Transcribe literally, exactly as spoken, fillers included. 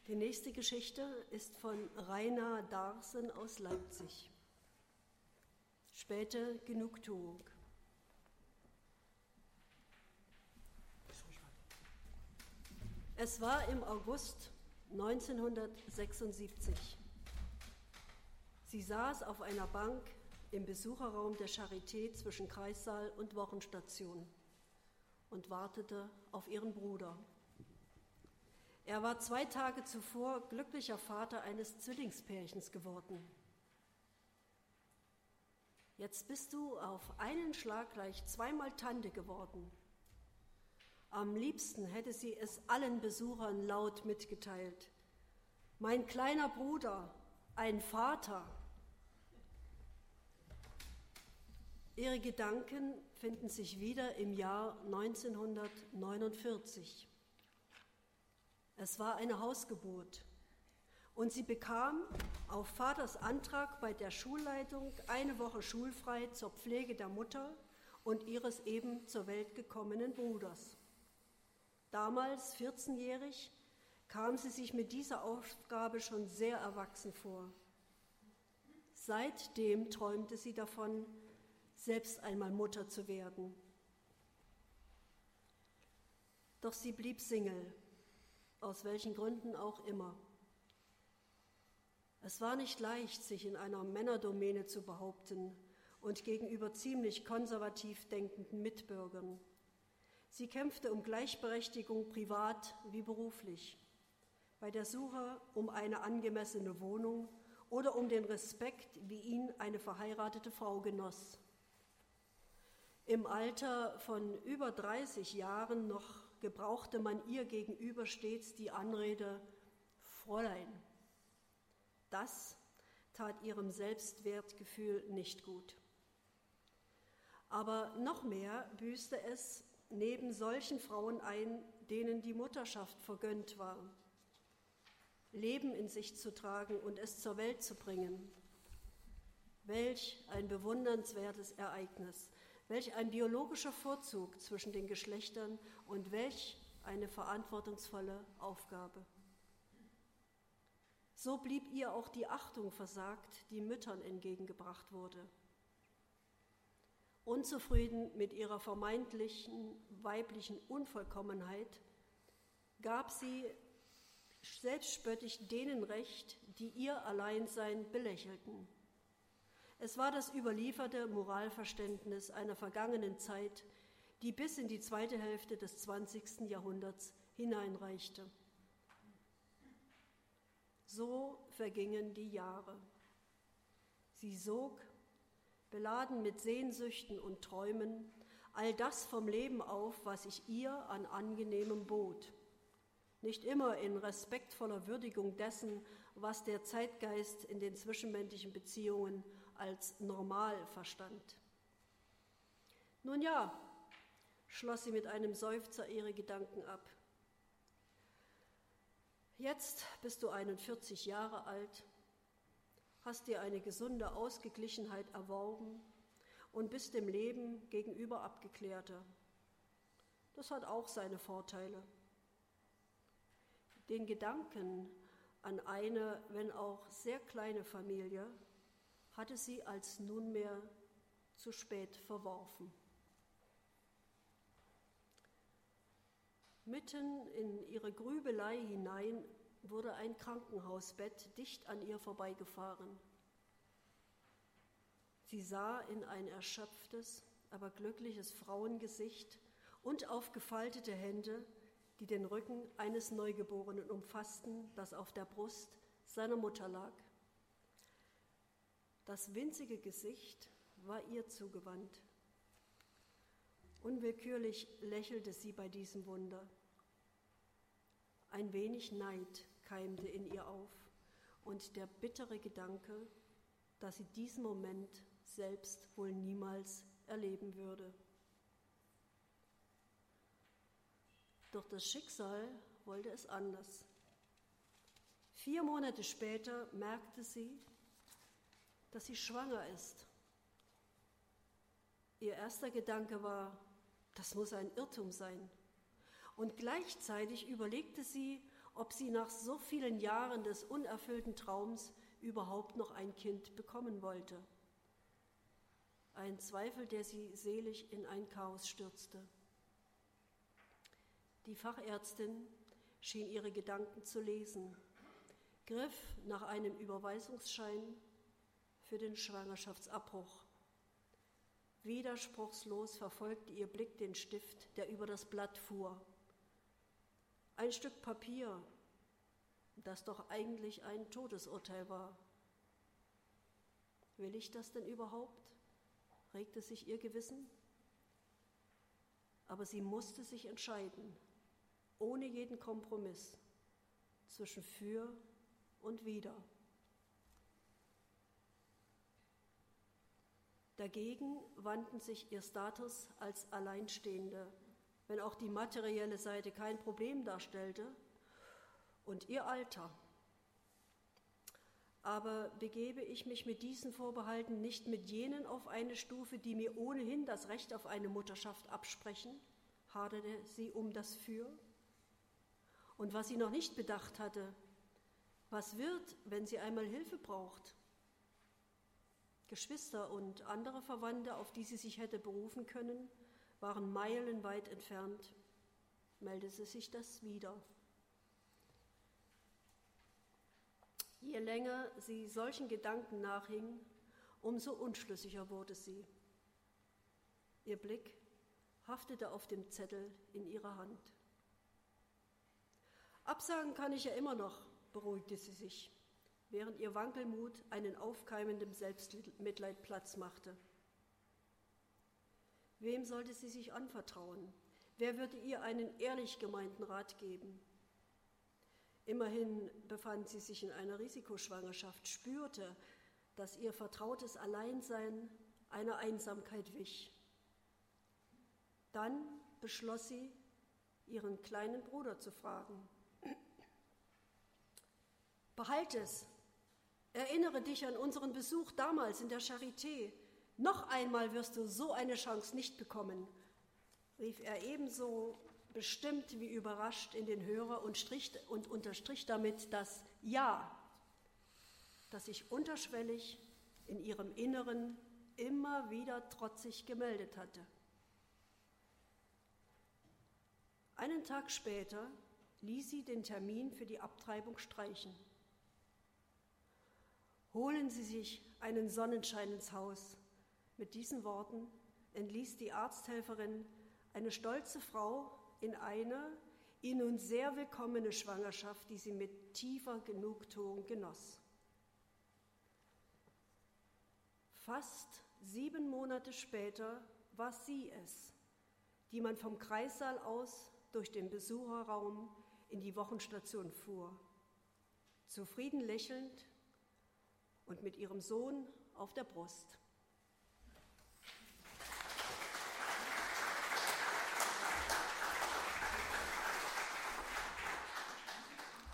Die nächste Geschichte ist von Rainer Darsen aus Leipzig. Späte Genugtuung. Es war im August neunzehnhundertsechsundsiebzig. Sie saß auf einer Bank im Besucherraum der Charité zwischen Kreissaal und Wochenstation und wartete auf ihren Bruder. Er war zwei Tage zuvor glücklicher Vater eines Zwillingspärchens geworden. Jetzt bist du auf einen Schlag gleich zweimal Tante geworden. Am liebsten hätte sie es allen Besuchern laut mitgeteilt. Mein kleiner Bruder, ein Vater. Ihre Gedanken finden sich wieder im Jahr neunzehnhundertneunundvierzig. Es war eine Hausgeburt und sie bekam auf Vaters Antrag bei der Schulleitung eine Woche schulfrei zur Pflege der Mutter und ihres eben zur Welt gekommenen Bruders. Damals vierzehnjährig kam sie sich mit dieser Aufgabe schon sehr erwachsen vor. Seitdem träumte sie davon, selbst einmal Mutter zu werden. Doch sie blieb Single, aus welchen Gründen auch immer. Es war nicht leicht, sich in einer Männerdomäne zu behaupten und gegenüber ziemlich konservativ denkenden Mitbürgern. Sie kämpfte um Gleichberechtigung privat wie beruflich, bei der Suche um eine angemessene Wohnung oder um den Respekt, wie ihn eine verheiratete Frau genoss. Im Alter von über dreißig Jahren noch gebrauchte man ihr gegenüber stets die Anrede Fräulein. Das tat ihrem Selbstwertgefühl nicht gut. Aber noch mehr büßte es neben solchen Frauen ein, denen die Mutterschaft vergönnt war, Leben in sich zu tragen und es zur Welt zu bringen. Welch ein bewundernswertes Ereignis! Welch ein biologischer Vorzug zwischen den Geschlechtern und welch eine verantwortungsvolle Aufgabe. So blieb ihr auch die Achtung versagt, die Müttern entgegengebracht wurde. Unzufrieden mit ihrer vermeintlichen weiblichen Unvollkommenheit gab sie selbstspöttisch denen Recht, die ihr Alleinsein belächelten. Es war das überlieferte Moralverständnis einer vergangenen Zeit, die bis in die zweite Hälfte des zwanzigsten Jahrhunderts hineinreichte. So vergingen die Jahre. Sie sog, beladen mit Sehnsüchten und Träumen, all das vom Leben auf, was sich ihr an Angenehmem bot. Nicht immer in respektvoller Würdigung dessen, was der Zeitgeist in den zwischenmenschlichen Beziehungen als normal verstand. Nun ja, schloss sie mit einem Seufzer ihre Gedanken ab. Jetzt bist du einundvierzig Jahre alt, hast dir eine gesunde Ausgeglichenheit erworben und bist dem Leben gegenüber abgeklärter. Das hat auch seine Vorteile. Den Gedanken an eine, wenn auch sehr kleine Familie, hatte sie als nunmehr zu spät verworfen. Mitten in ihre Grübelei hinein wurde ein Krankenhausbett dicht an ihr vorbeigefahren. Sie sah in ein erschöpftes, aber glückliches Frauengesicht und auf gefaltete Hände, die den Rücken eines Neugeborenen umfassten, das auf der Brust seiner Mutter lag. Das winzige Gesicht war ihr zugewandt. Unwillkürlich lächelte sie bei diesem Wunder. Ein wenig Neid keimte in ihr auf und der bittere Gedanke, dass sie diesen Moment selbst wohl niemals erleben würde. Doch das Schicksal wollte es anders. Vier Monate später merkte sie, dass sie schwanger ist. Ihr erster Gedanke war, das muss ein Irrtum sein. Und gleichzeitig überlegte sie, ob sie nach so vielen Jahren des unerfüllten Traums überhaupt noch ein Kind bekommen wollte. Ein Zweifel, der sie selig in ein Chaos stürzte. Die Fachärztin schien ihre Gedanken zu lesen, griff nach einem Überweisungsschein für den Schwangerschaftsabbruch. Widerspruchslos verfolgte ihr Blick den Stift, der über das Blatt fuhr. Ein Stück Papier, das doch eigentlich ein Todesurteil war. Will ich das denn überhaupt? Regte sich ihr Gewissen. Aber sie musste sich entscheiden, ohne jeden Kompromiss, zwischen für und wider. Dagegen wandten sich ihr Status als Alleinstehende, wenn auch die materielle Seite kein Problem darstellte, und ihr Alter. Aber begebe ich mich mit diesen Vorbehalten nicht mit jenen auf eine Stufe, die mir ohnehin das Recht auf eine Mutterschaft absprechen, haderte sie um das Für. Und was sie noch nicht bedacht hatte, was wird, wenn sie einmal Hilfe braucht? Geschwister und andere Verwandte, auf die sie sich hätte berufen können, waren meilenweit entfernt. Meldete sich das wieder. Je länger sie solchen Gedanken nachhing, umso unschlüssiger wurde sie. Ihr Blick haftete auf dem Zettel in ihrer Hand. Absagen kann ich ja immer noch, beruhigte sie sich, während ihr Wankelmut einen aufkeimenden Selbstmitleid Platz machte. Wem sollte sie sich anvertrauen? Wer würde ihr einen ehrlich gemeinten Rat geben? Immerhin befand sie sich in einer Risikoschwangerschaft, spürte, dass ihr vertrautes Alleinsein einer Einsamkeit wich. Dann beschloss sie, ihren kleinen Bruder zu fragen. Behalte es. Erinnere dich an unseren Besuch damals in der Charité. Noch einmal wirst du so eine Chance nicht bekommen, rief er ebenso bestimmt wie überrascht in den Hörer und, strich, und unterstrich damit das Ja, das sich unterschwellig in ihrem Inneren immer wieder trotzig gemeldet hatte. Einen Tag später ließ sie den Termin für die Abtreibung streichen. Holen Sie sich einen Sonnenschein ins Haus. Mit diesen Worten entließ die Arzthelferin eine stolze Frau in eine ihr nun sehr willkommene Schwangerschaft, die sie mit tiefer Genugtuung genoss. Fast sieben Monate später war sie es, die man vom Kreissaal aus durch den Besucherraum in die Wochenstation fuhr, zufrieden lächelnd und mit ihrem Sohn auf der Brust.